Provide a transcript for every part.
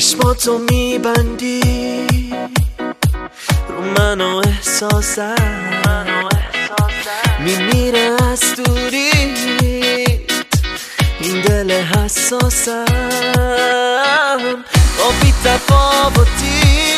چشماتو میبندی رو من و احساسم میمیره از دوریت این دل حساسم با بی تفاوتی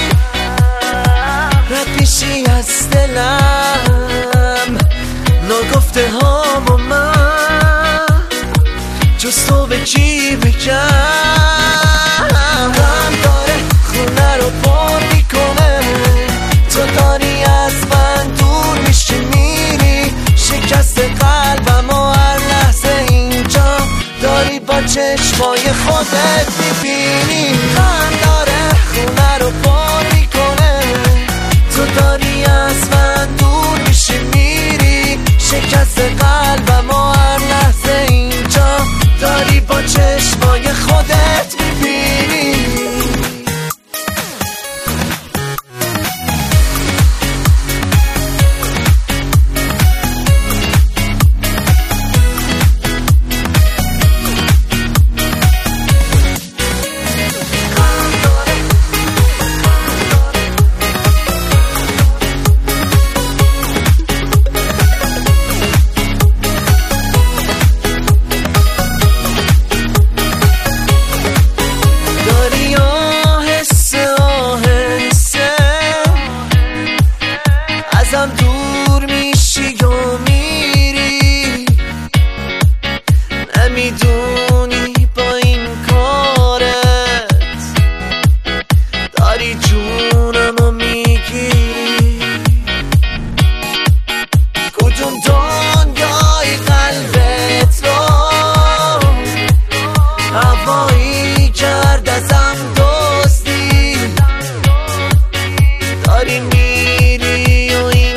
رد میشی از دلم ناگفته هام و من جز تو به چی بگم غم داره خونه رو پر میکنه تو داری از من دور میشی میری شکست قلبم و هر لحظه اینجا داری با چشمای خودت میبینی غم داره خونه رو پر میکنه تو داری از من دور میشی میری شکست قلبم و هر لحظه اینجا داری با چشمای خودت میبینی ازم دور میشی و میری نمیدونی با این کارت داری جونمو میگیری کدوم دنیای قلبت رو هوایی کرد ازم دزدی داری میری و این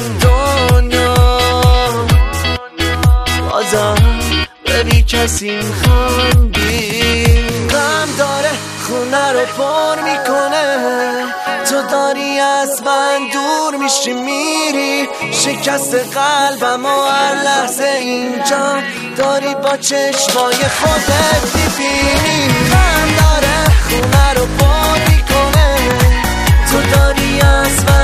به بی کسی خندی غم داره خونه رو پر میکنه تو داری از من دور میشی میری شکست قلبم و هر لحظه اینجا داری با چشمای خودت میبینی غم داره خونه رو پر میکنه تو داری از من